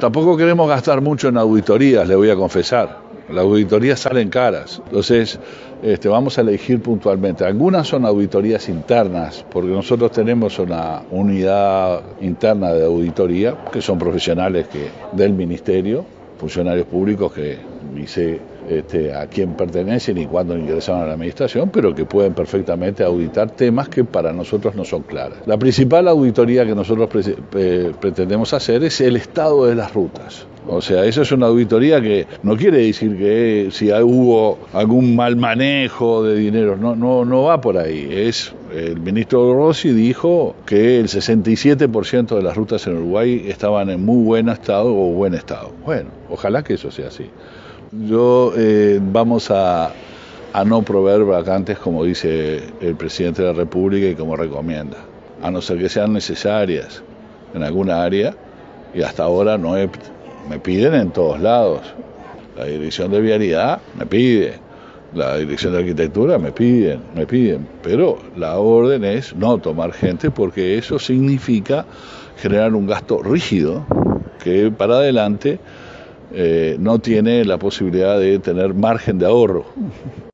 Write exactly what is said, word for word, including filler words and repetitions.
Tampoco queremos gastar mucho en auditorías, le voy a confesar. Las auditorías salen caras. Entonces, este, vamos a elegir puntualmente. Algunas son auditorías internas, porque nosotros tenemos una unidad interna de auditoría, que son profesionales que, del ministerio, funcionarios públicos que ni sé este, a quién pertenecen y cuándo ingresaron a la administración, pero que pueden perfectamente auditar temas que para nosotros no son claros. La principal auditoría que nosotros pre- pre- pretendemos hacer es el estado de las rutas. O sea, eso es una auditoría que no quiere decir que si hubo algún mal manejo de dinero, no, no, no va por ahí. Es el ministro Rossi dijo que el sesenta y siete por ciento de las rutas en Uruguay estaban en muy buen estado o buen estado. Bueno, ojalá que eso sea así. Yo eh, vamos a, a no proveer vacantes como dice el presidente de la República y como recomienda, a no ser que sean necesarias en alguna área, y hasta ahora no he, me piden en todos lados. La dirección de vialidad me pide, la dirección de arquitectura me piden, me piden, pero la orden es no tomar gente porque eso significa generar un gasto rígido que para adelante Eh, no tiene la posibilidad de tener margen de ahorro.